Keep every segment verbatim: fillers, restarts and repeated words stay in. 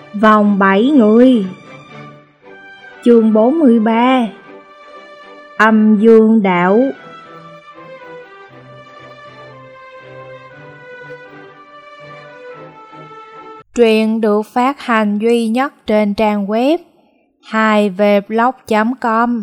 Vòng bảy người. Chương bốn mươi ba. Âm dương đạo. Truyện được phát hành duy nhất trên trang web hai v blog chấm com.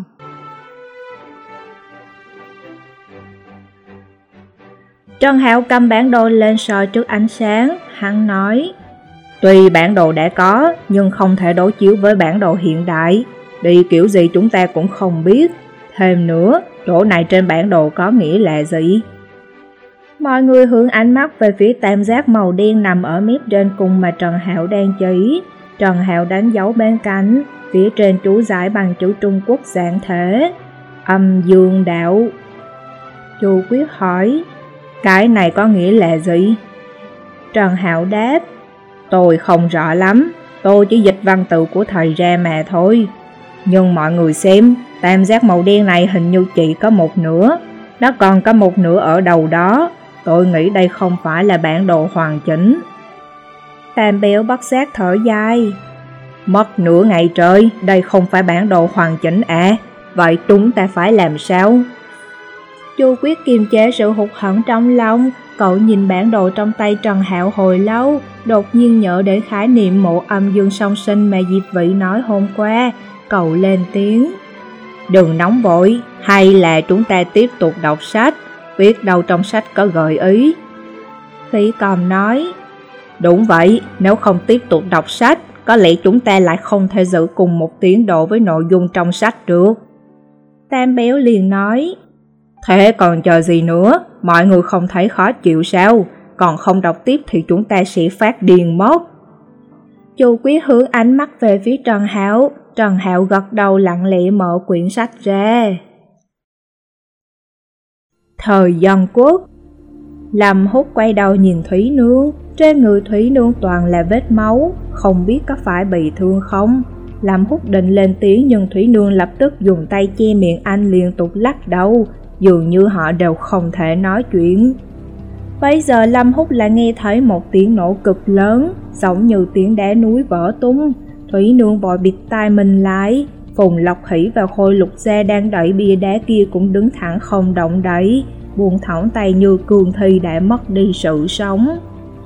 Trần Hạo cầm bản đồ lên soi trước ánh sáng, hắn nói: Tuy bản đồ đã có, nhưng không thể đối chiếu với bản đồ hiện đại. Đi kiểu gì chúng ta cũng không biết. Thêm nữa, chỗ này trên bản đồ có nghĩa là gì? Mọi người hướng ánh mắt về phía tam giác màu đen nằm ở mép trên cùng mà Trần Hạo đang chỉ. Trần Hạo đánh dấu bên cạnh, phía trên chú giải bằng chữ Trung Quốc dạng thể: Âm dương đạo. Chu Quyết hỏi: Cái này có nghĩa là gì? Trần Hạo đáp: Tôi không rõ lắm, tôi chỉ dịch văn tự của thầy ra mà thôi. Nhưng mọi người xem, tam giác màu đen này hình như chỉ có một nửa, nó còn có một nửa ở đầu đó. Tôi nghĩ đây không phải là bản đồ hoàn chỉnh. Tam Béo bất giác thở dài: Mất nửa ngày trời, đây không phải bản đồ hoàn chỉnh à? Vậy chúng ta phải làm sao? Chu Quyết kiềm chế sự hụt hẫng trong lòng. Cậu nhìn bản đồ trong tay Trần Hạo hồi lâu, đột nhiên nhớ đến khái niệm mộ âm dương song sinh mà Diệp Vĩ nói hôm qua. Cậu lên tiếng: Đừng nóng vội, hay là chúng ta tiếp tục đọc sách, biết đâu trong sách có gợi ý. Phỉ Cầm nói: Đúng vậy, nếu không tiếp tục đọc sách, có lẽ chúng ta lại không thể giữ cùng một tiến độ với nội dung trong sách được. Tam Béo liền nói: Thế còn chờ gì nữa, mọi người không thấy khó chịu sao? Còn không đọc tiếp thì chúng ta sẽ phát điên mất. Chu Quyết hướng ánh mắt về phía Trần Hạo. Trần Hạo gật đầu lặng lẽ mở quyển sách ra. Thời Dân Quốc. Lâm Húc quay đầu nhìn Thúy Nương. Trên người Thúy Nương toàn là vết máu, không biết có phải bị thương không. Lâm Húc định lên tiếng nhưng Thúy Nương lập tức dùng tay che miệng anh, liên tục lắc đầu, dường như họ đều không thể nói chuyện. Bây giờ Lâm Húc lại nghe thấy một tiếng nổ cực lớn, giống như tiếng đá núi vỡ tung. Thúy Nương vội bịt tai mình lại. Phùng Lộc Hỷ và Khôi Lục Gia đang đẩy bia đá kia cũng đứng thẳng không động đậy, buông thõng tay như cương thi đã mất đi sự sống.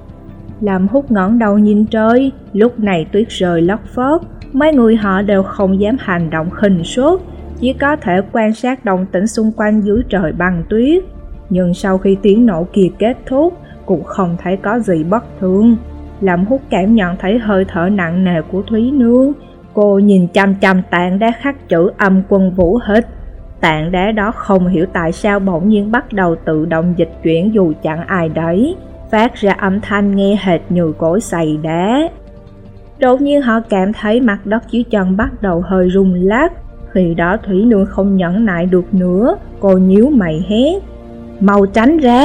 Lâm Húc ngẩng đầu nhìn trời, lúc này tuyết rơi lất phất, mấy người họ đều không dám hành động khinh suất, chỉ có thể quan sát động tĩnh xung quanh dưới trời băng tuyết. Nhưng sau khi tiếng nổ kia kết thúc, cũng không thấy có gì bất thường. Lâm Húc cảm nhận thấy hơi thở nặng nề của Thúy Nương. Cô nhìn chăm chăm tảng đá khắc chữ Âm Quân Vũ Hích. Tảng đá đó không hiểu tại sao bỗng nhiên bắt đầu tự động dịch chuyển dù chẳng ai đẩy, phát ra âm thanh nghe hệt như cối xay đá. Đột nhiên họ cảm thấy mặt đất dưới chân bắt đầu hơi rung lắc. Khi đó Thúy Nương không nhẫn nại được nữa, cô nhíu mày hét: Mau tránh ra!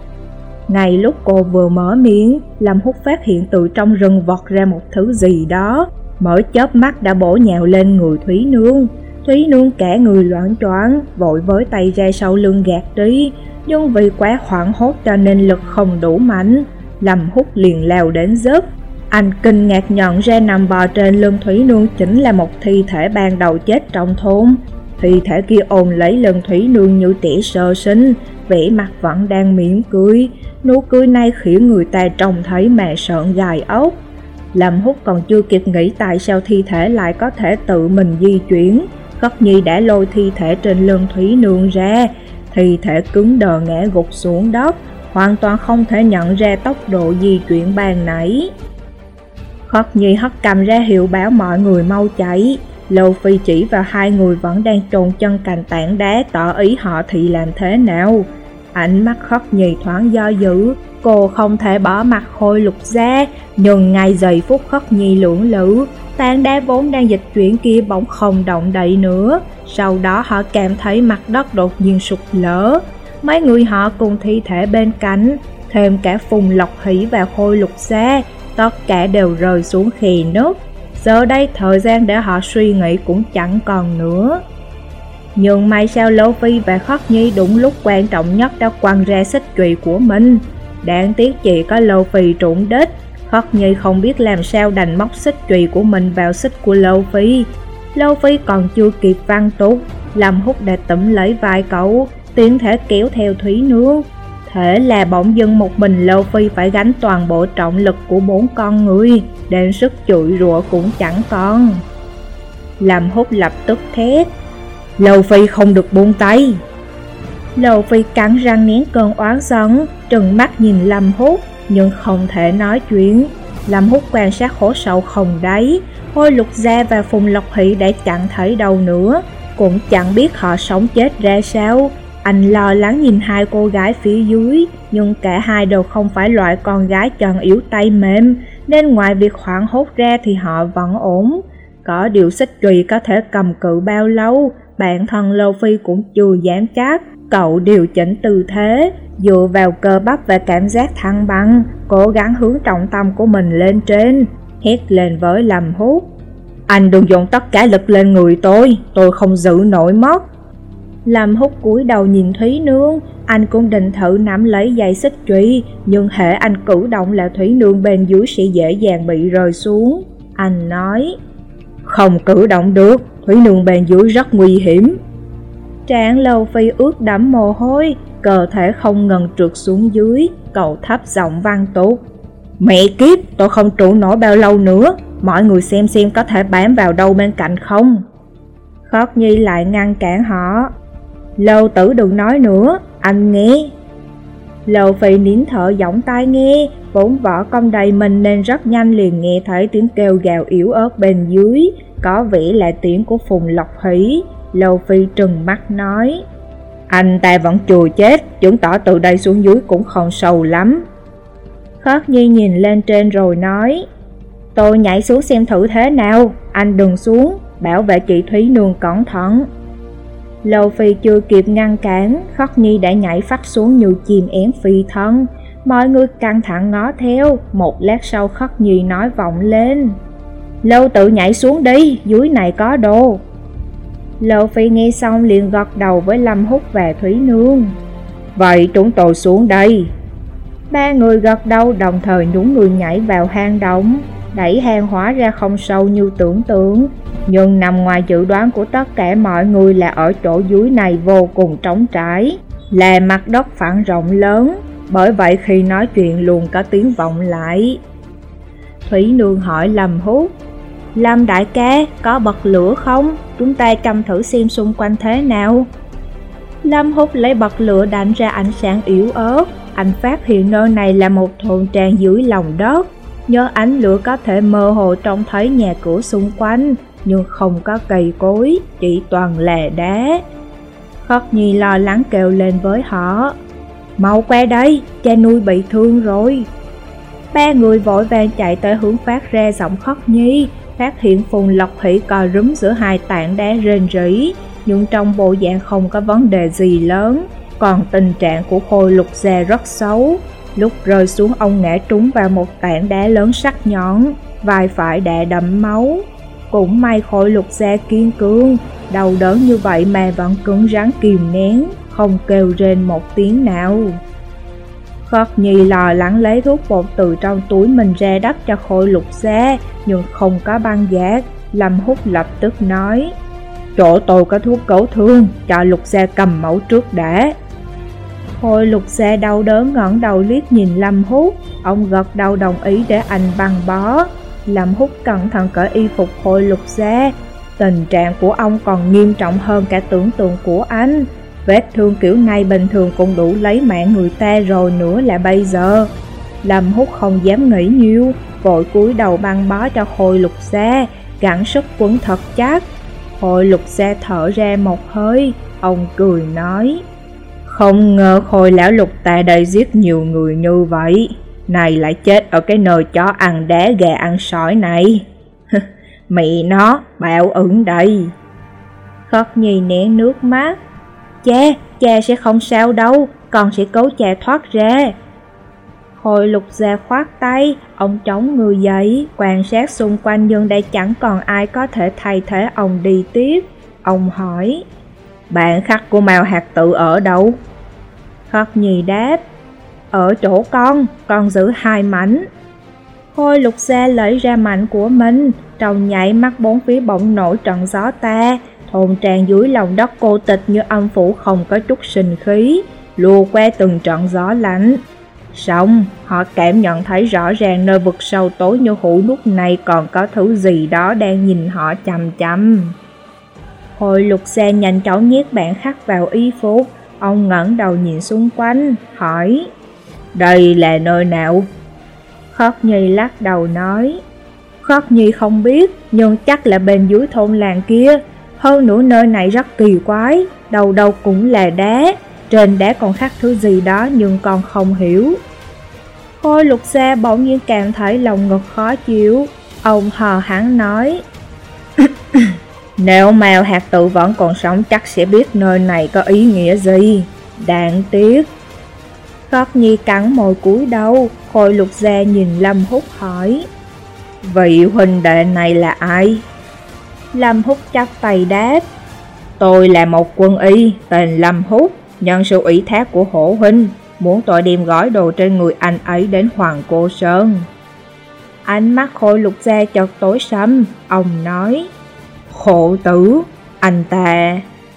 Ngay lúc cô vừa mở miệng, Lâm Húc phát hiện từ trong rừng vọt ra một thứ gì đó, mở chớp mắt đã bổ nhào lên người Thúy Nương. Thúy Nương cả người loạng choạng, vội với tay ra sau lưng gạt đi, nhưng vì quá hoảng hốt cho nên lực không đủ mạnh. Lâm Húc liền lao đến giúp. Anh kinh ngạc nhận ra nằm bò trên lưng Thúy Nương chính là một thi thể ban đầu chết trong thôn. Thi thể kia ôm lấy lưng Thúy Nương như trẻ sơ sinh, vẻ mặt vẫn đang mỉm cười. Nụ cười này khiến người ta trông thấy mà sợn gai ốc. Lâm Húc còn chưa kịp nghĩ tại sao thi thể lại có thể tự mình di chuyển, Khất Nhi đã lôi thi thể trên lưng Thúy Nương ra. Thi thể cứng đờ ngã gục xuống đất, hoàn toàn không thể nhận ra tốc độ di chuyển ban nãy. Khất Nhi hất cầm ra hiệu báo mọi người mau chạy. Lâu Phi chỉ vào hai người vẫn đang chôn chân cạnh tảng đá, tỏ ý họ thì làm thế nào. Ánh mắt Khất Nhi thoáng do dự, cô không thể bỏ mặt Khôi Lục Gia, nhưng ngay giây phút Khất Nhi lưỡng lự, tảng đá vốn đang dịch chuyển kia bỗng không động đậy nữa. Sau đó họ cảm thấy mặt đất đột nhiên sụt lở. Mấy người họ cùng thi thể bên cạnh, thêm cả Phùng Lộc Hỷ và Khôi Lục Gia, tất cả đều rơi xuống khe nứt. Giờ đây thời gian để họ suy nghĩ cũng chẳng còn nữa. Nhưng may sao Lô Phi và Khất Nhi đúng lúc quan trọng nhất đã quăng ra xích chùy của mình. Đáng tiếc chỉ có Lô Phi trúng đích, Khất Nhi không biết làm sao đành móc xích chùy của mình vào xích của Lâu Phi. Lâu Phi còn chưa kịp văng tục, Lâm Húc đã túm lấy vai cậu, tiến thể kéo theo Thúy Nương. Thế là bỗng dưng một mình Lâu Phi phải gánh toàn bộ trọng lực của bốn con người, đến sức chửi rủa cũng chẳng còn. Lâm Húc lập tức thét: Lâu Phi không được buông tay. Lâu Phi cắn răng nén cơn oán giận, trừng mắt nhìn Lâm Húc nhưng không thể nói chuyện. Lâm Húc quan sát hố sâu không đáy, Hôi Lục Gia và Phùng Lộc Hỷ đã chẳng thấy đâu nữa, cũng chẳng biết họ sống chết ra sao. Anh lo lắng nhìn hai cô gái phía dưới, nhưng cả hai đều không phải loại con gái chân yếu tay mềm, nên ngoài việc hoảng hốt ra thì họ vẫn ổn. Có điều xích chùy có thể cầm cự bao lâu, bản thân Lâu Phi cũng chưa dám chắc. Cậu điều chỉnh tư thế, dựa vào cơ bắp và cảm giác thăng bằng, cố gắng hướng trọng tâm của mình lên trên, hét lên với Lâm Húc: Anh đừng dùng tất cả lực lên người tôi, tôi không giữ nổi mất. Lâm Húc cúi đầu nhìn Thúy Nương, anh cũng định thử nắm lấy dây xích chùy, nhưng hễ anh cử động là Thúy Nương bên dưới sẽ dễ dàng bị rơi xuống. Anh nói: Không cử động được, Thúy Nương bên dưới rất nguy hiểm. Trán Lâu Phi ướt đẫm mồ hôi, cơ thể không ngừng trượt xuống dưới, cậu thấp giọng vang tục: Mẹ kiếp, tôi không trụ nổi bao lâu nữa, mọi người xem xem có thể bám vào đâu bên cạnh không. Khất Nhi lại ngăn cản họ: Lâu tử đừng nói nữa, anh nghe. Lâu Phi nín thở giọng tai nghe, vốn võ công đầy mình nên rất nhanh liền nghe thấy tiếng kêu gào yếu ớt bên dưới, có vẻ là tiếng của Phùng Lộc Hỷ. Lâu Phi trừng mắt nói: Anh ta vẫn chưa chết, chứng tỏ từ đây xuống dưới cũng không sâu lắm. Khất Nhi nhìn lên trên rồi nói: Tôi nhảy xuống xem thử thế nào, anh đừng xuống, bảo vệ chị Thúy Nương cẩn thận. Lâu Phi chưa kịp ngăn cản, Khất Nhi đã nhảy phắt xuống như chim én phi thân. Mọi người căng thẳng ngó theo, một lát sau Khất Nhi nói vọng lên: Lâu tự nhảy xuống đi, dưới này có đồ. Lâu Phi nghe xong liền gật đầu với Lâm Húc và Thúy Nương: Vậy chúng tôi xuống đây. Ba người gật đầu đồng thời nhún người nhảy vào hang động. Đẩy hang hóa ra không sâu như tưởng tượng, nhưng nằm ngoài dự đoán của tất cả mọi người là ở chỗ dưới này vô cùng trống trải, là mặt đất phẳng rộng lớn, bởi vậy khi nói chuyện luôn có tiếng vọng lại. Thúy Nương hỏi Lâm Húc: Lâm đại ca, có bật lửa không? Chúng ta châm thử xem xung quanh thế nào. Lâm Húc lấy bật lửa đánh ra ánh sáng yếu ớt. Anh phát hiện nơi này là một thôn trang dưới lòng đất. Nhờ ánh lửa có thể mơ hồ trông thấy nhà cửa xung quanh, nhưng không có cây cối, chỉ toàn là đá. Khất Nhi lo lắng kêu lên với họ: Mau qua đây, cha nuôi bị thương rồi. Ba người vội vàng chạy tới hướng phát ra giọng Khất Nhi, phát hiện Phùng Lộc Hỷ co rúm giữa hai tảng đá rên rỉ, nhưng trong bộ dạng không có vấn đề gì lớn. Còn tình trạng của Khôi Lục Gia rất xấu, lúc rơi xuống ông ngã trúng vào một tảng đá lớn sắc nhọn, vai phải đã đẫm máu. Cũng may Khôi Lục Gia kiên cường, đau đớn như vậy mà vẫn cứng rắn kìm nén, không kêu rên một tiếng nào. Khất Nhi lo lắng lấy thuốc bột từ trong túi mình ra đắp cho Khôi Lục Gia, nhưng không có băng gạc. Lâm Húc lập tức nói: Chỗ tôi có thuốc cứu thương, cho Lục Gia cầm mẫu trước đã. Khôi Lục Gia đau đớn ngẩng đầu liếc nhìn Lâm Húc, ông gật đầu đồng ý để anh băng bó. Lâm Húc cẩn thận cởi y phục Khôi Lục Gia. Tình trạng của ông còn nghiêm trọng hơn cả tưởng tượng của anh. Vết thương kiểu này bình thường cũng đủ lấy mạng người ta rồi nữa là bây giờ. Lâm Húc không dám nghĩ nhiều, vội cúi đầu băng bó cho Khôi Lục Gia, gắng sức quấn thật chắc. Khôi Lục Gia thở ra một hơi, ông cười nói: Không ngờ Khôi lão Lục ta đây giết nhiều người như vậy, này lại chết ở cái nơi chó ăn đá gà ăn sỏi này. Mẹ nó, báo ứng đây. Khất Nhi nén nước mắt: Cha, cha sẽ không sao đâu, con sẽ cứu cha thoát ra. Khôi Lục Gia khoát tay, ông chống người dậy, quan sát xung quanh nhưng đây chẳng còn ai có thể thay thế ông đi tiếp. Ông hỏi: Bạn khắc của Mao Hạt Tự ở đâu? Khất Nhi đáp: Ở chỗ con, con giữ hai mảnh. Khôi Lục Gia lấy ra mạnh của mình, trong nhảy mắt bốn phía bỗng nổi trận gió ta, thôn trang dưới lòng đất cô tịch như âm phủ không có chút sinh khí, lùa que từng trận gió lạnh. Xong, họ cảm nhận thấy rõ ràng nơi vực sâu tối như hũ lúc này còn có thứ gì đó đang nhìn họ chằm chằm. Khôi Lục Gia nhanh chóng nhét bản khắc vào y phục, ông ngẩng đầu nhìn xung quanh, hỏi: đây là nơi nào? Khất Nhi lắc đầu nói: Khất Nhi không biết, nhưng chắc là bên dưới thôn làng kia. Hơn nữa nơi này rất kỳ quái, đầu đầu cũng là đá, trên đá còn khắc thứ gì đó nhưng con không hiểu. Khôi Lục Gia bỗng nhiên cảm thấy lòng ngực khó chịu, ông hờ hững nói: nếu Mao Hạt Tử vẫn còn sống chắc sẽ biết nơi này có ý nghĩa gì. Đáng tiếc. Khất Nhi cắn môi cúi đầu. Khôi Lục Gia nhìn Lâm Húc hỏi: vị huynh đệ này là ai? Lâm Húc chắp tay đáp: tôi là một quân y tên Lâm Húc, nhân sự ủy thác của Hổ huynh, muốn tôi đem gói đồ trên người anh ấy đến Hoàng Cô Sơn. Ánh mắt Khôi Lục Gia chợt tối sầm, ông nói: Hổ tử, anh ta.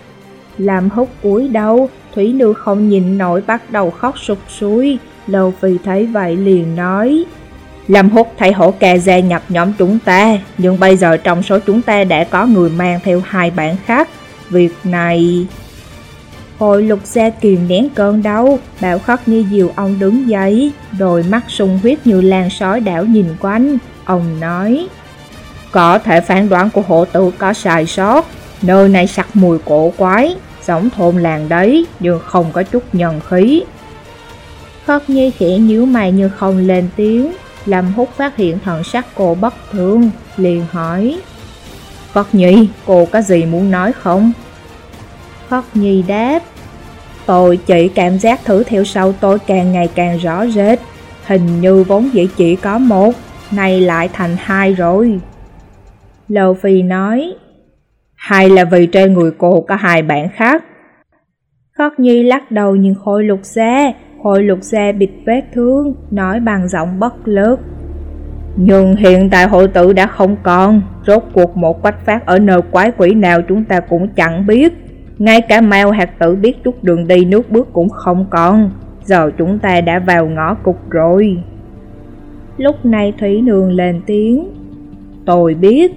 Lâm Húc cúi đầu, Thủy Nương không nhìn nổi bắt đầu khóc sụt sùi. Lâu Phi thấy vậy liền nói: Lâm Húc thấy Hổ ca gia nhập nhóm chúng ta, nhưng bây giờ trong số chúng ta đã có người mang theo hai bản khác. Việc này... Khôi Lục Gia kìm nén cơn đau, bảo Khất Nhi dìu ông đứng dậy, đôi mắt sung huyết như lan sói đảo nhìn quanh. Ông nói: có thể phán đoán của Hổ tử có sai sót, nơi này sặc mùi cổ quái, giống thôn làng đấy, nhưng không có chút nhân khí. Khất Nhi khẽ nhíu mày nhưng không lên tiếng. Lâm Húc phát hiện thần sắc cô bất thường, liền hỏi: Khất Nhi, cô có gì muốn nói không? Khất Nhi đáp: tôi chỉ cảm giác thử theo sau tôi càng ngày càng rõ rệt, hình như vốn dĩ chỉ có một, nay lại thành hai rồi. Lâu Phi nói: hay là vì trên người cô có hai bản khác? Khất Nhi lắc đầu nhìn Khôi Lục Gia. Khôi Lục Gia bịt vết thương, nói bằng giọng bất lực: nhưng hiện tại hội tử đã không còn, rốt cuộc một quách phát ở nơi quái quỷ nào chúng ta cũng chẳng biết. Ngay cả Mao Hạt Tử biết chút đường đi nước bước cũng không còn. Giờ chúng ta đã vào ngõ cụt rồi. Lúc này Thủy Nương lên tiếng: tôi biết.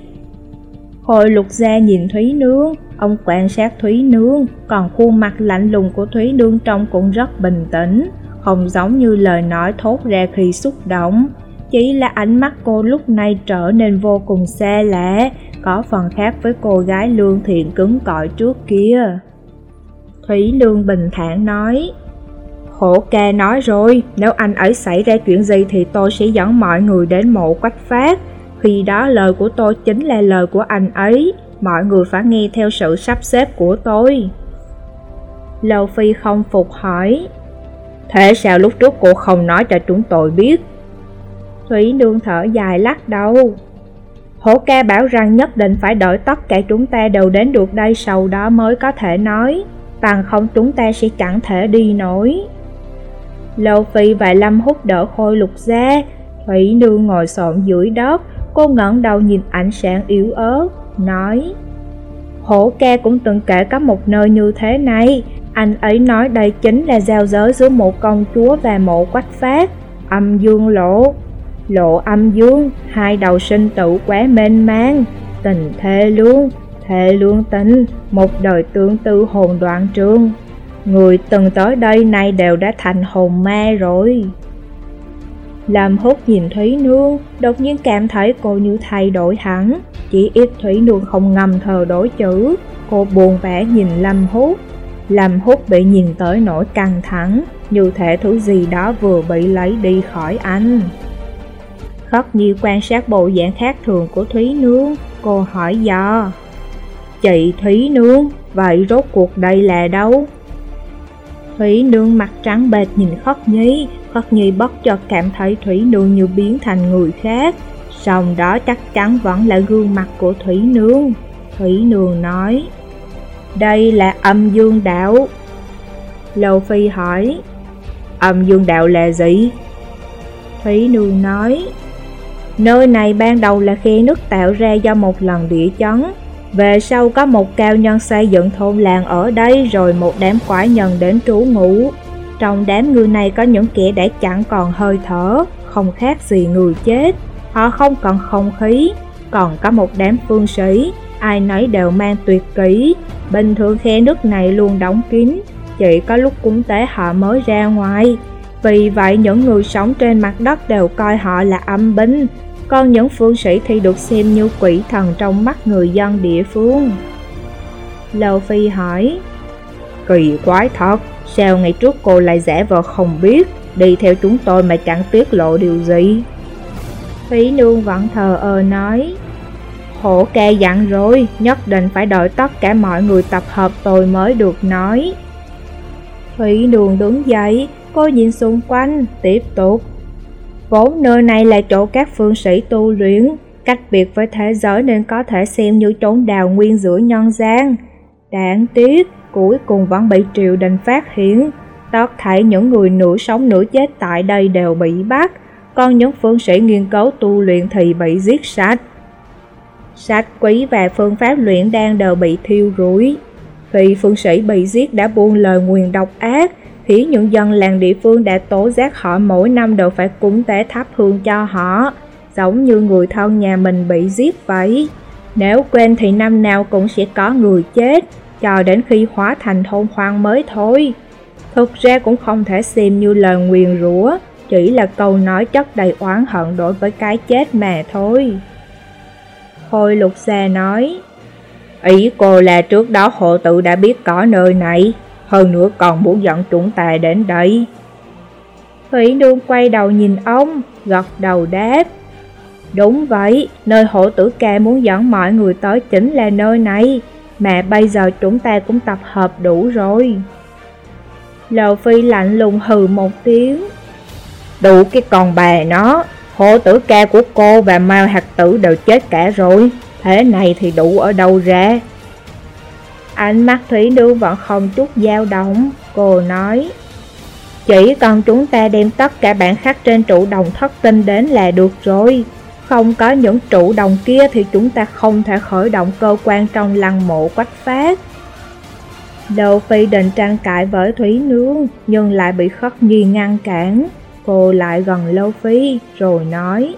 Khôi Lục Gia nhìn Thúy Nương, ông quan sát Thúy Nương, còn khuôn mặt lạnh lùng của Thúy Nương trông cũng rất bình tĩnh, không giống như lời nói thốt ra khi xúc động. Chỉ là ánh mắt cô lúc này trở nên vô cùng xa lạ, có phần khác với cô gái lương thiện cứng cỏi trước kia. Thúy Nương bình thản nói: Hổ ca nói rồi, nếu anh ấy xảy ra chuyện gì thì tôi sẽ dẫn mọi người đến mộ Quách Phát. Khi đó lời của tôi chính là lời của anh ấy, mọi người phải nghe theo sự sắp xếp của tôi. Lâu Phi không phục hỏi: thế sao lúc trước cô không nói cho chúng tôi biết? Thủy Nương thở dài lắc đầu: Hổ ca bảo rằng nhất định phải đợi tất cả chúng ta đều đến được đây sau đó mới có thể nói, bằng không chúng ta sẽ chẳng thể đi nổi. Lâu Phi và Lâm Húc đỡ Khôi Lục Gia. Thủy Nương ngồi xổm dưới đất, cô ngẩng đầu nhìn ánh sáng yếu ớt, nói: Hổ ca cũng từng kể có một nơi như thế này. Anh ấy nói đây chính là giao giới giữa mộ công chúa và mộ Quách Phát, âm dương lộ. Lộ âm dương, hai đầu sinh tử quá mênh mang, tình thê lương, thê lương tình, một đời tương tư hồn đoạn trường. Người từng tới đây nay đều đã thành hồn ma rồi. Lâm Húc nhìn Thúy Nương, đột nhiên cảm thấy cô như thay đổi hẳn. Chỉ ít Thúy Nương không ngầm thờ đổi chữ. Cô buồn bã nhìn Lâm Húc. Lâm Húc bị nhìn tới nỗi căng thẳng, như thể thứ gì đó vừa bị lấy đi khỏi anh. Khất Nhi quan sát bộ dạng khác thường của Thúy Nương, cô hỏi dò: Chị Thúy Nương, vậy rốt cuộc đây là đâu? Thúy Nương mặt trắng bệch nhìn Khất Nhi. Khất Nhi bất chợt cảm thấy Thúy Nương như biến thành người khác, song đó chắc chắn vẫn là gương mặt của Thúy Nương. Thúy Nương nói: Đây là âm dương đạo. Lâu Phi hỏi: Âm dương đạo là gì? Thúy Nương nói: Nơi này ban đầu là khe nước tạo ra do một lần địa chấn. Về sau có một cao nhân xây dựng thôn làng ở đây, rồi một đám quái nhân đến trú ngụ. Trong đám người này có những kẻ đã chẳng còn hơi thở, không khác gì người chết. Họ không còn không khí. Còn có một đám phương sĩ, ai nấy đều mang tuyệt kỹ. Bình thường khe nước này luôn đóng kín, chỉ có lúc cúng tế họ mới ra ngoài. Vì vậy những người sống trên mặt đất đều coi họ là âm binh, còn những phương sĩ thì được xem như quỷ thần trong mắt người dân địa phương. Lâu Phi hỏi, kỳ quái thật, sao ngày trước cô lại giả vờ không biết, đi theo chúng tôi mà chẳng tiết lộ điều gì? Phí Nương vẫn thờ ơ nói, Hổ ca dặn rồi, nhất định phải đợi tất cả mọi người tập hợp tôi mới được nói. Thủy Nương đứng dậy, cô nhìn xung quanh, tiếp tục. Vốn nơi này là chỗ các phương sĩ tu luyện, cách biệt với thế giới nên có thể xem như chốn đào nguyên giữa nhân gian. Đáng tiếc, cuối cùng vẫn bị triều đình phát hiện. Tất thảy những người nửa sống nửa chết tại đây đều bị bắt, còn những phương sĩ nghiên cứu tu luyện thì bị giết sạch. Sách quý và phương pháp luyện đan đều bị thiêu rụi. Khi phương sĩ bị giết đã buông lời nguyền độc ác, khiến những dân làng địa phương đã tố giác họ mỗi năm đều phải cúng tế thắp hương cho họ, giống như người thân nhà mình bị giết vậy. Nếu quên thì năm nào cũng sẽ có người chết, cho đến khi hóa thành thôn hoang mới thôi. Thực ra cũng không thể xem như lời nguyền rủa, chỉ là câu nói chất đầy oán hận đối với cái chết mà thôi. Khôi Lục Xa nói, ý cô là trước đó hộ tự đã biết có nơi này, hơn nữa còn muốn dẫn chúng ta đến đây. Thủy Nương quay đầu nhìn ông, gật đầu đáp, đúng vậy, nơi hộ tử ca muốn dẫn mọi người tới chính là nơi này, mà bây giờ chúng ta cũng tập hợp đủ rồi. Lầu Phi lạnh lùng hừ một tiếng, đủ cái con bà nó, hộ tử ca của cô và Mao Hạt Tử đều chết cả rồi, thế này thì đủ ở đâu ra? Ánh mắt Thủy Nương vẫn không chút dao động, cô nói, chỉ cần chúng ta đem tất cả bản khắc trên trụ đồng thất tinh đến là được rồi. Không có những trụ đồng kia thì chúng ta không thể khởi động cơ quan trong lăng mộ Quách Phát. Lâu Phi định tranh cãi với Thủy Nương, nhưng lại bị Khất Nhi ngăn cản. Cô lại gần Lâu Phi, rồi nói,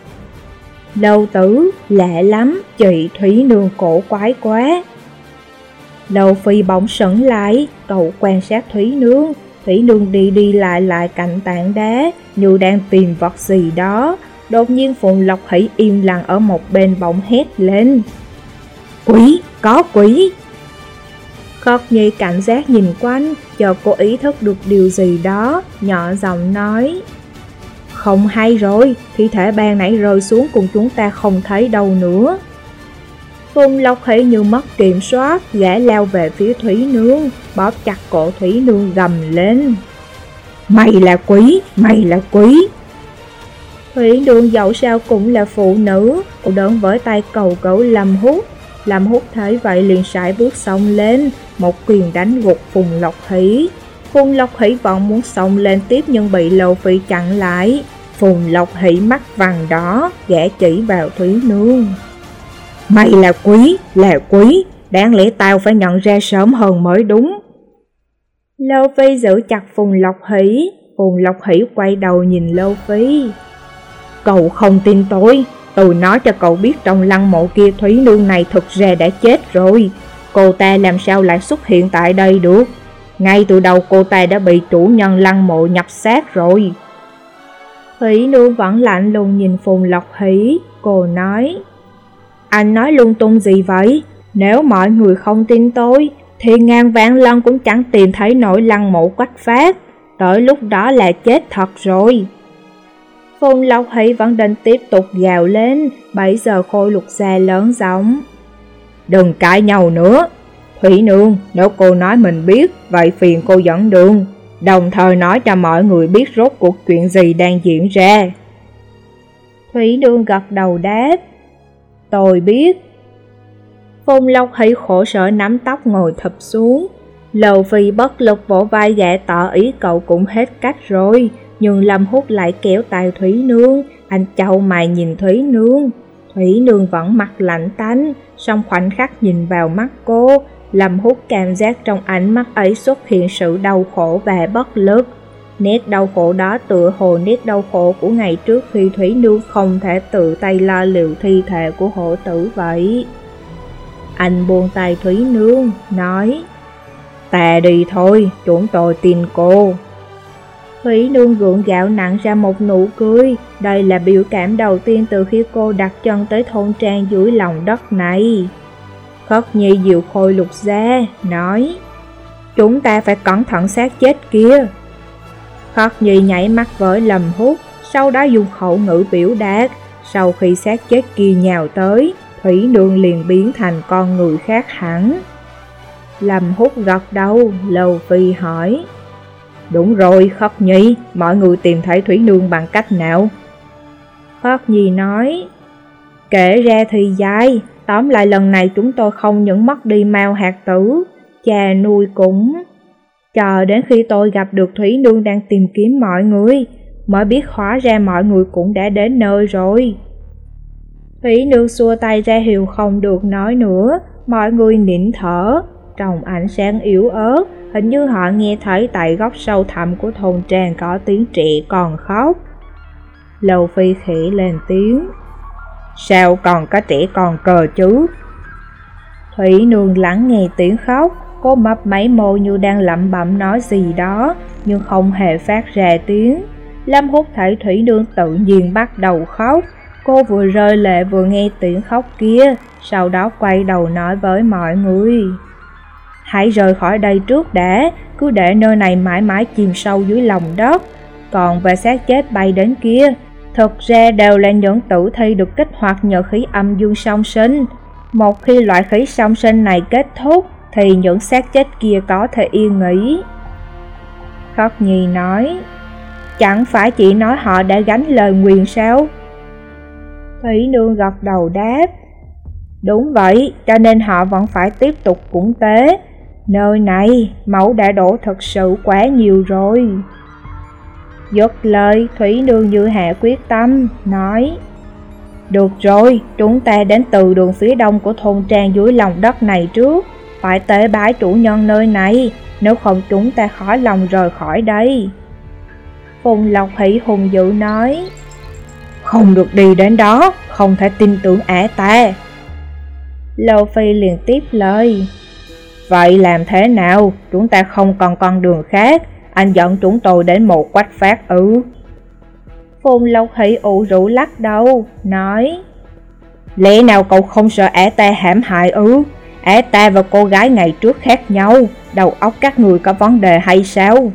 Lâu Tử, lạ lắm, chị Thủy Nương cổ quái quá. Lâu Phi bỗng sững lại, cậu quan sát Thủy Nương. Thủy Nương đi đi lại lại cạnh tảng đá, như đang tìm vật gì đó. Đột nhiên Phùng Lộc Hỷ im lặng ở một bên bỗng hét lên, quỷ, có quỷ. Khất Nhi cảnh giác nhìn quanh, chờ cô ý thức được điều gì đó, nhỏ giọng nói, không hay rồi, thi thể ban nãy rơi xuống cùng chúng ta không thấy đâu nữa. Phùng Lộc Hỷ như mất kiểm soát, gã lao về phía Thủy Nương, bóp chặt cổ Thủy Nương gầm lên, mày là quỷ, mày là quỷ. Thủy Nương dẫu sao cũng là phụ nữ, cô đớn với tay cầu cứu Lâm Húc. Lâm Húc thấy vậy liền sải bước xông lên, một quyền đánh gục Phùng Lộc Hỷ. Phùng Lộc Hỷ vẫn muốn xông lên tiếp nhưng bị Lâu Phi chặn lại. Phùng Lộc Hỷ mắt vằn đỏ, gã chỉ vào Thủy Nương, mày là quỷ, là quỷ, đáng lẽ tao phải nhận ra sớm hơn mới đúng. Lâu Phi giữ chặt Phùng Lộc Hỷ. Phùng Lộc Hỷ quay đầu nhìn Lâu Phi, cậu không tin tôi, tôi nói cho cậu biết trong lăng mộ kia Thủy Nương này thực ra đã chết rồi. Cô ta làm sao lại xuất hiện tại đây được? Ngay từ đầu cô ta đã bị chủ nhân lăng mộ nhập xác rồi. Thủy Nương vẫn lạnh lùng nhìn Phùng Lộc Hỷ, cô nói, anh nói lung tung gì vậy? Nếu mọi người không tin tôi, thì ngàn vạn lần cũng chẳng tìm thấy nổi lăng mộ Quách Phát, tới lúc đó là chết thật rồi. Phùng Lộc Hỷ vẫn định tiếp tục gào lên, bấy giờ Khôi Lục Xa lớn giọng, đừng cãi nhau nữa. Thủy Nương, nếu cô nói mình biết, vậy phiền cô dẫn đường, đồng thời nói cho mọi người biết rốt cuộc chuyện gì đang diễn ra. Thủy Nương gật đầu đáp, tôi biết. Phùng Lộc Hỷ khổ sở nắm tóc ngồi thụp xuống. Lầu Phi bất lực vỗ vai gã tỏ ý cậu cũng hết cách rồi, nhưng Lâm Húc lại kéo tay Thủy Nương, Anh chau mày nhìn Thúy Nương. Thúy Nương vẫn mặt lạnh tanh, song khoảnh khắc nhìn vào mắt cô, Lâm Húc cảm giác trong ánh mắt ấy xuất hiện sự đau khổ và bất lực. Nét đau khổ đó tựa hồ nét đau khổ của ngày trước khi Thúy Nương không thể tự tay lo liệu thi thể của hổ tử vậy. Anh buông tay Thúy Nương, nói: Ta đi thôi, chúng tôi tin cô. Thúy Nương gượng gạo nặng ra một nụ cười. Đây là biểu cảm đầu tiên từ khi cô đặt chân tới thôn trang dưới lòng đất này. Khất Nhi dịu khôi Lục ra, nói: Chúng ta phải cẩn thận xác chết kia. Khất Nhi nhảy mắt với Lâm Húc, sau đó dùng khẩu ngữ biểu đạt. Sau khi xác chết kia nhào tới, Thúy Nương liền biến thành con người khác hẳn. Lâm Húc gật đầu, Lâu Phi hỏi: Đúng rồi Khất Nhi, mọi người tìm thấy Thúy Nương bằng cách nào? Khất Nhi nói: Kể ra thì dài, tóm lại lần này chúng tôi không những mất đi Mao hạt tử, cha nuôi cũng. Chờ đến khi tôi gặp được Thúy Nương đang tìm kiếm mọi người, mới biết hóa ra mọi người cũng đã đến nơi rồi. Thúy Nương xua tay ra hiệu không được nói nữa, mọi người nín thở. Trong ánh sáng yếu ớt, hình như họ nghe thấy tại góc sâu thẳm của thôn trang có tiếng trẻ còn khóc. Lâu Phi khẽ lên tiếng: Sao còn có trẻ còn cờ chứ? Thúy Nương lắng nghe tiếng khóc, cô mấp máy môi như đang lẩm bẩm nói gì đó, nhưng không hề phát ra tiếng. Lâm Húc thấy Thúy Nương tự nhiên bắt đầu khóc, cô vừa rơi lệ vừa nghe tiếng khóc kia, sau đó quay đầu nói với mọi người: Hãy rời khỏi đây trước đã, cứ để nơi này mãi mãi chìm sâu dưới lòng đất. Còn về xác chết bay đến kia, thực ra đều là những tử thi được kích hoạt nhờ khí âm dương song sinh. Một khi loại khí song sinh này kết thúc, thì những xác chết kia có thể yên nghỉ. Khất Nhi nói: Chẳng phải chị nói họ đã gánh lời nguyền sao? Thúy Nương gật đầu đáp: Đúng vậy, cho nên họ vẫn phải tiếp tục cúng tế. Nơi này, máu đã đổ thật sự quá nhiều rồi. Dứt lời, Thúy Nương như hạ quyết tâm, nói: Được rồi, chúng ta đến từ đường phía đông của thôn trang dưới lòng đất này trước, phải tế bái chủ nhân nơi này, nếu không chúng ta khó lòng rời khỏi đây. Phùng Lộc Hỷ hùng dữ nói: Không được đi đến đó, không thể tin tưởng ả ta. Lâu Phi liền tiếp lời: Vậy làm thế nào, chúng ta không còn con đường khác, anh dẫn chúng tôi đến một quách phát ư? Phùng Lộc Hỷ ủ rũ lắc đầu, nói: Lẽ nào cậu không sợ ả ta hãm hại ư? Ả ta và cô gái ngày trước khác nhau, đầu óc các người có vấn đề hay sao?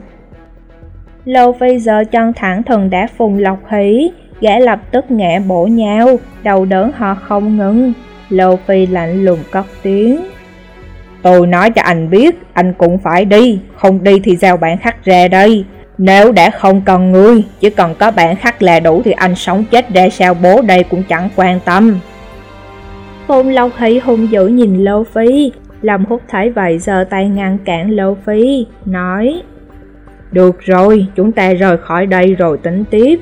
Lâu Phi giờ chân thẳng thừng đá Phùng Lộc Hỷ, gã lập tức ngã bổ nhau, đầu đớn họ không ngừng. Lâu Phi lạnh lùng cất tiếng: Tôi nói cho anh biết, anh cũng phải đi, không đi thì giao bản khắc ra đây. Nếu đã không cần ngươi, chỉ cần có bản khắc là đủ thì anh sống chết ra sao bố đây cũng chẳng quan tâm. Phùng Lộc Hỷ hung dữ nhìn Lâu Phi, Lâm Húc thấy vậy giơ tay ngăn cản Lâu Phi, nói: Được rồi, chúng ta rời khỏi đây rồi tính tiếp.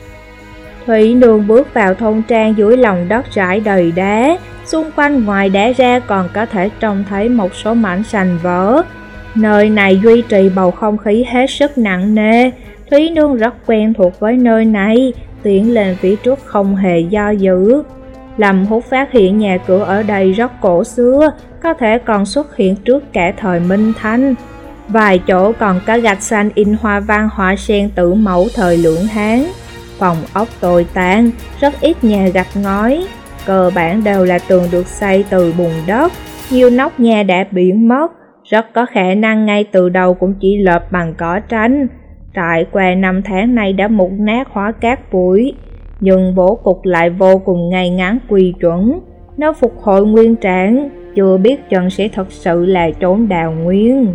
Thúy Nương bước vào thôn trang dưới lòng đất rải đầy đá, xung quanh ngoài đá ra còn có thể trông thấy một số mảnh sành vỡ. Nơi này duy trì bầu không khí hết sức nặng nề. Thúy Nương rất quen thuộc với nơi này, tiến lên phía trước không hề do dự. Lâm Húc phát hiện nhà cửa ở đây rất cổ xưa, có thể còn xuất hiện trước cả thời Minh Thanh. Vài chỗ còn có gạch xanh in hoa văn họa sen tử mẫu thời Lưỡng Hán. Phòng ốc tồi tàn, rất ít nhà gạch ngói, cơ bản đều là tường được xây từ bùn đất. Nhiều nóc nhà đã biến mất, rất có khả năng ngay từ đầu cũng chỉ lợp bằng cỏ tranh. Trải qua năm tháng nay đã mục nát hóa cát bụi, nhưng bố cục lại vô cùng ngay ngắn quy chuẩn. Nếu phục hồi nguyên trạng, chưa biết chừng sẽ thật sự là chốn đào nguyên.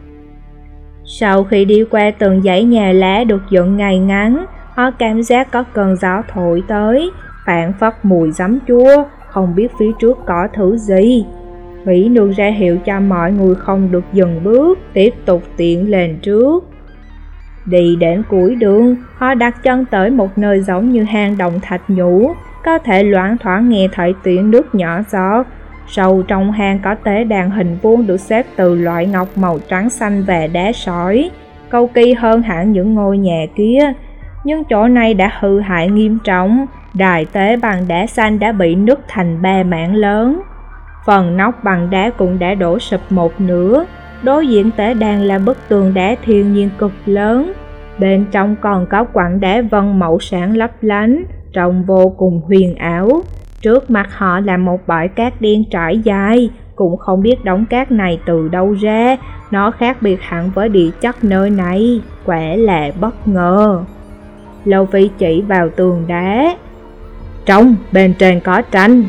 Sau khi đi qua từng dãy nhà lá được dựng ngay ngắn, họ cảm giác có cơn gió thổi tới, phảng phất mùi giấm chua, không biết phía trước có thứ gì. Thúy Nương ra hiệu cho mọi người không được dừng bước, tiếp tục tiến lên trước. Đi đến cuối đường, họ đặt chân tới một nơi giống như hang động thạch nhũ, có thể loáng thoáng nghe thấy tiếng nước nhỏ giọt. Sâu trong hang có tế đàn hình vuông được xếp từ loại ngọc màu trắng xanh và đá sỏi, cầu kỳ hơn hẳn những ngôi nhà kia. Nhưng chỗ này đã hư hại nghiêm trọng, đài tế bằng đá xanh đã bị nứt thành ba mảng lớn. Phần nóc bằng đá cũng đã đổ sụp một nửa. Đối diện tế đàn là bức tường đá thiên nhiên cực lớn. Bên trong còn có quặng đá vân màu sáng lấp lánh, trông vô cùng huyền ảo. Trước mặt họ là một bãi cát đen trải dài, cũng không biết đống cát này từ đâu ra. Nó khác biệt hẳn với địa chất nơi này, quả là bất ngờ. Lâu Phi chỉ vào tường đá. Trông, bên trên có tranh.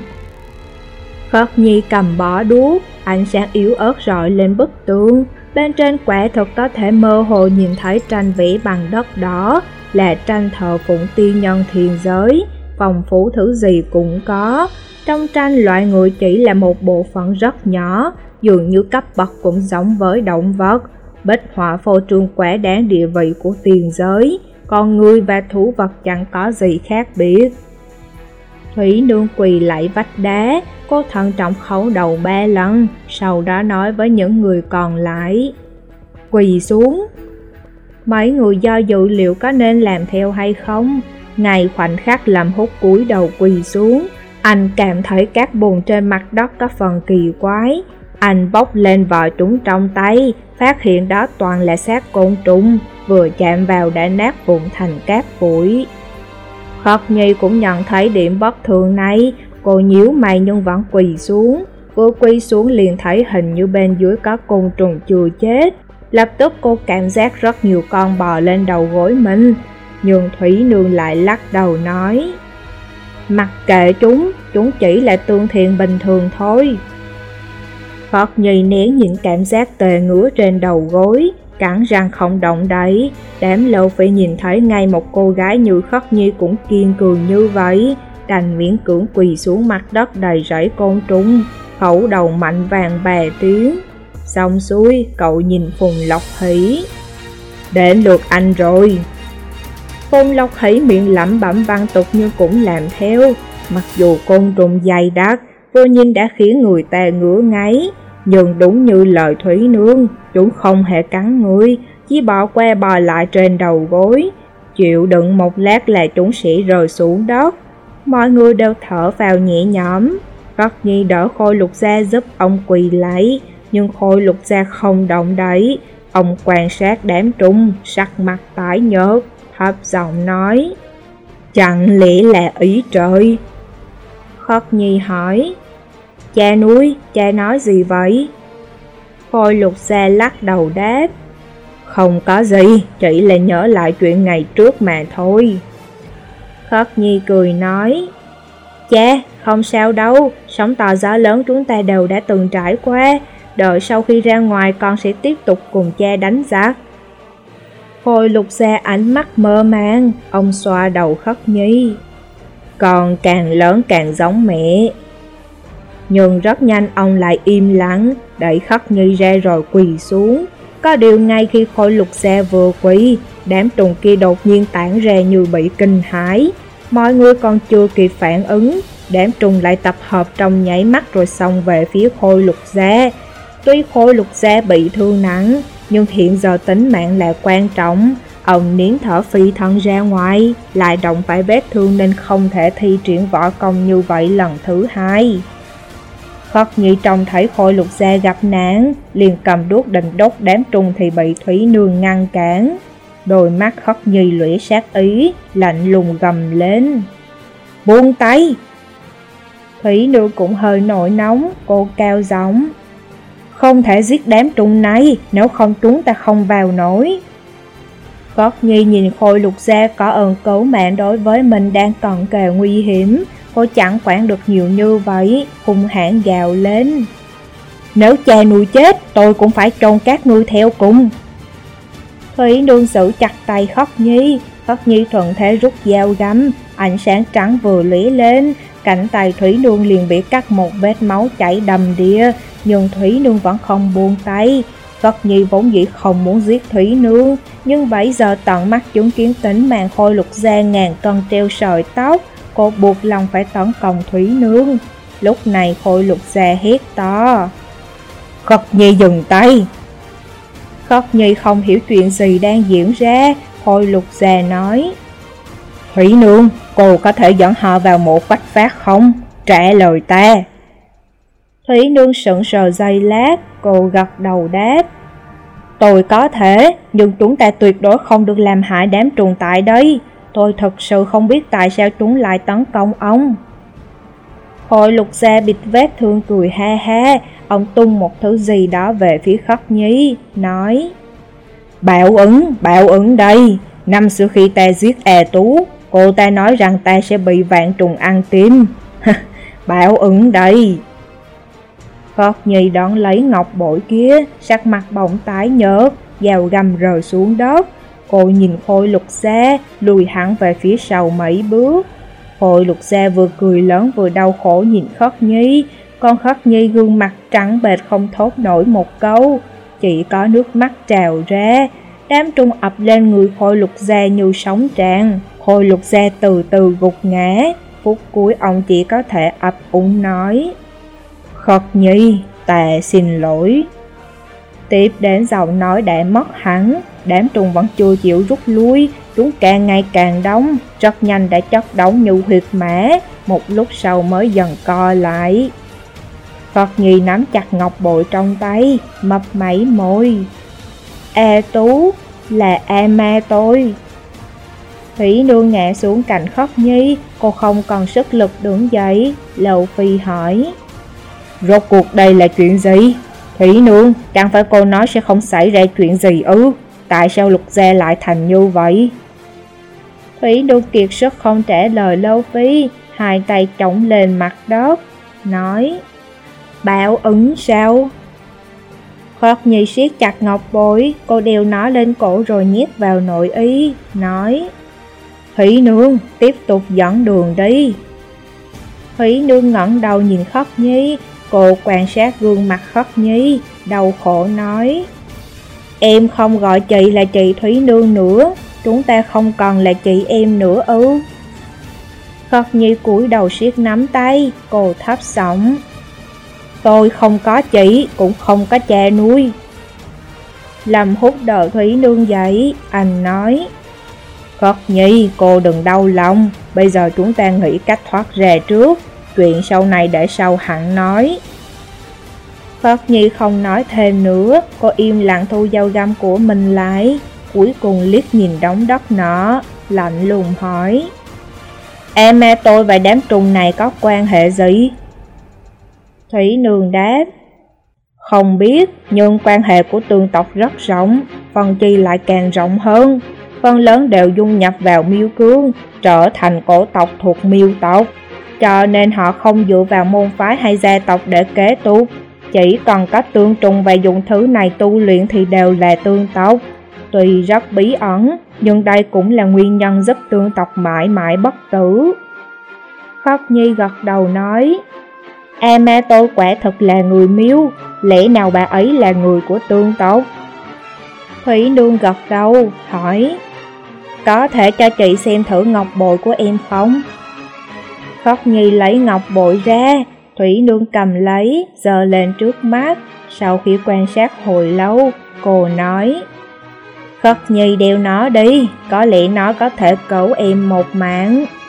Khất Nhi cầm bó đuốc, ánh sáng yếu ớt rọi lên bức tường. Bên trên quả thực có thể mơ hồ nhìn thấy tranh vẽ bằng đất đỏ, là tranh thờ phụng tiên nhân thiên giới, phong phú thứ gì cũng có. Trong tranh, loại người chỉ là một bộ phận rất nhỏ, dường như cấp bậc cũng giống với động vật. Bích họa phô trương quả đáng địa vị của tiền giới, con người và thú vật chẳng có gì khác biệt. Thủy Nương quỳ lạy vách đá, cô thận trọng khấu đầu ba lần, sau đó nói với những người còn lại. Quỳ xuống. Mấy người do dự liệu có nên làm theo hay không. Ngay khoảnh khắc Lâm Húc cúi đầu quỳ xuống, anh cảm thấy các bùn trên mặt đất có phần kỳ quái. Anh bốc lên vò chúng trong tay, phát hiện đó toàn là xác côn trùng, vừa chạm vào đã nát vụn thành cát bụi. Khất Nhi cũng nhận thấy điểm bất thường này, cô nhíu mày nhưng vẫn quỳ xuống. Vừa quỳ xuống liền thấy hình như bên dưới có côn trùng chưa chết. Lập tức cô cảm giác rất nhiều con bò lên đầu gối mình, nhưng Thủy Nương lại lắc đầu nói, mặc kệ chúng, chúng chỉ là tương thiện bình thường thôi. Khất Nhi nén những cảm giác tê ngứa trên đầu gối, cắn răng không động đậy. Đám Lâu Phi nhìn thấy ngay một cô gái như Khất Nhi cũng kiên cường như vậy, đành miễn cưỡng quỳ xuống mặt đất đầy rẫy côn trùng, khẩu đầu mạnh vàng bà tiếng. Xong xuôi, cậu nhìn Phùng Lộc Hỷ. Đến lượt anh rồi. Phùng Lộc Hỷ miệng lẩm bẩm văn tục nhưng cũng làm theo. Mặc dù côn trùng dày đặc, vừa nhìn đã khiến người ta ngứa ngáy, nhưng đúng như lời Thủy Nương, chúng không hề cắn người, chỉ bò qua bò lại trên đầu gối. Chịu đựng một lát là chúng sẽ rơi xuống đất. Mọi người đều thở vào nhẹ nhõm. Khất Nhi đỡ Khôi Lục Gia giúp ông quỳ lạy, nhưng Khôi Lục Gia không động đậy. Ông quan sát đám trùng, sắc mặt tái nhợt, thấp giọng nói, chẳng lẽ là ý trời? Khất Nhi hỏi, cha nuôi, cha nói gì vậy? Khôi Lục Gia lắc đầu đáp, không có gì, chỉ là nhớ lại chuyện ngày trước mà thôi. Khất Nhi cười nói, cha, không sao đâu, sóng to gió lớn chúng ta đều đã từng trải qua, đợi sau khi ra ngoài con sẽ tiếp tục cùng cha đánh giặc. Khôi Lục Gia ánh mắt mơ màng, ông xoa đầu Khất Nhi, con càng lớn càng giống mẹ. Nhưng rất nhanh ông lại im lặng, đẩy Khất Nhi ra rồi quỳ xuống. Có điều ngay khi Khôi Lục Gia vừa quỳ, đám trùng kia đột nhiên tản ra như bị kinh hãi. Mọi người còn chưa kịp phản ứng, đám trùng lại tập hợp trong nháy mắt rồi xông về phía Khôi Lục Gia. Tuy Khôi Lục Gia bị thương nặng, nhưng hiện giờ tính mạng là quan trọng. Ông nín thở phi thân ra ngoài, lại động phải vết thương nên không thể thi triển võ công như vậy lần thứ hai. Khất Nhi trông thấy Khôi Lục Gia gặp nạn, liền cầm đuốc định đốt đám trùng thì bị Thủy Nương ngăn cản. Đôi mắt Khất Nhi lóe sát ý, lạnh lùng gầm lên, buông tay. Thủy Nương cũng hơi nổi nóng, cô cao giọng, không thể giết đám trùng này, nếu không chúng ta không vào nổi. Khất Nhi nhìn Khôi Lục Gia có ơn cứu mạng đối với mình đang cận kề nguy hiểm, cô chẳng quản được nhiều như vậy, hung hãn gào lên, nếu cha nuôi chết, tôi cũng phải chôn các ngươi theo cùng. Thủy Nương giữ chặt tay Khất Nhi, Khất Nhi thuận thế rút dao găm, ánh sáng trắng vừa lóe lên, cánh tay Thủy Nương liền bị cắt một vết máu chảy đầm đìa, nhưng Thủy Nương vẫn không buông tay. Khất Nhi vốn dĩ không muốn giết Thủy Nương, nhưng bây giờ tận mắt chứng kiến tính mạng Khôi Lục gia ngàn cân treo sợi tóc, cô buộc lòng phải tấn công Thủy Nương. Lúc này Khôi Lục gia hét to: Khất Nhi dừng tay! Khất Nhi không hiểu chuyện gì đang diễn ra. Khôi Lục gia nói: Thủy Nương, cô có thể dẫn họ vào mộ Quách Phát không? Trả lời ta. Thủy Nương sững sờ giây lát, cô gật đầu đáp: Tôi có thể, nhưng chúng ta tuyệt đối không được làm hại đám trùng tại đây. Tôi thật sự không biết tại sao chúng lại tấn công ông. Khôi Lục gia bịt vết thương cười ha ha. Ông tung một thứ gì đó về phía Khất Nhi, nói: Báo ứng, báo ứng đây. Năm xưa khi ta giết A Tú, cô ta nói rằng ta sẽ bị vạn trùng ăn tim. Báo ứng đây. Khất Nhi đón lấy ngọc bội kia, sắc mặt bỗng tái nhợt, dao găm rơi xuống đất. Cô nhìn Khôi Lục gia, lùi hẳn về phía sau mấy bước. Khôi Lục gia vừa cười lớn vừa đau khổ nhìn Khất Nhi, còn Khất Nhi gương mặt trắng bệch không thốt nổi một câu, chỉ có nước mắt trào ra. Đám trùng ập lên người Khôi Lục gia như sóng tràn. Khôi Lục gia từ từ gục ngã, phút cuối ông chỉ có thể ấp úng nói: Khất Nhi, ta xin lỗi. Tiếp đến giọng nói đã mất hẳn. Đám trùng vẫn chưa chịu rút lui, chúng càng ngày càng đông, rất nhanh đã chất đống như huyệt mã, một lúc sau mới dần co lại. Khất Nhi nắm chặt ngọc bội trong tay, mấp máy môi: A Tú, là A ma tôi. Thủy Nương ngã xuống cạnh Khất Nhi, cô không còn sức lực đứng dậy. Lầu Phi hỏi: Rốt cuộc đây là chuyện gì? Thủy Nương, chẳng phải cô nói sẽ không xảy ra chuyện gì ư? Tại sao Lục gia lại thành như vậy? Thủy Nương kiệt sức không trả lời Lâu Phi, hai tay chống lên mặt đất, nói: Báo ứng sao? Khất Nhi siết chặt ngọc bội, cô đeo nó lên cổ rồi nhét vào nội y, nói: Thủy Nương, tiếp tục dẫn đường đi. Thủy Nương ngẩng đầu nhìn Khất Nhi, cô quan sát gương mặt Khất Nhi, đau khổ nói: Em không gọi chị là chị Thủy Nương nữa, chúng ta không còn là chị em nữa ư? Khất Nhi cúi đầu siết nắm tay, cô thấp giọng: Tôi không có chị, cũng không có cha nuôi. Lâm Húc đỡ Thủy Nương dậy, anh nói: Khất Nhi, cô đừng đau lòng, bây giờ chúng ta nghĩ cách thoát ra trước, chuyện sau này để sau hẳn nói. Khất Nhi không nói thêm nữa, cô im lặng thu dao găm của mình lại, cuối cùng liếc nhìn đống đất nọ, lạnh lùng hỏi: A ma tôi và đám trùng này có quan hệ gì? Thủy Nương đáp: Không biết, nhưng quan hệ của tương tộc rất rộng, phần chi lại càng rộng hơn. Phần lớn đều dung nhập vào Miêu Cương, trở thành cổ tộc thuộc Miêu tộc, cho nên họ không dựa vào môn phái hay gia tộc để kế tục. Chỉ còn có tương trùng và dùng thứ này tu luyện thì đều là tương tộc. Tuy rất bí ẩn, nhưng đây cũng là nguyên nhân giúp tương tộc mãi mãi bất tử. Khất Nhi gật đầu nói: A ma tôi quả thật là người Miêu, lẽ nào bà ấy là người của tương tộc? Thủy Nương gật đầu, hỏi: Có thể cho chị xem thử ngọc bội của em không? Khất Nhi lấy ngọc bội ra, Thủy Nương cầm lấy, giơ lên trước mắt. Sau khi quan sát hồi lâu, cô nói: Khất Nhi đeo nó đi, có lẽ nó có thể cứu em một mạng.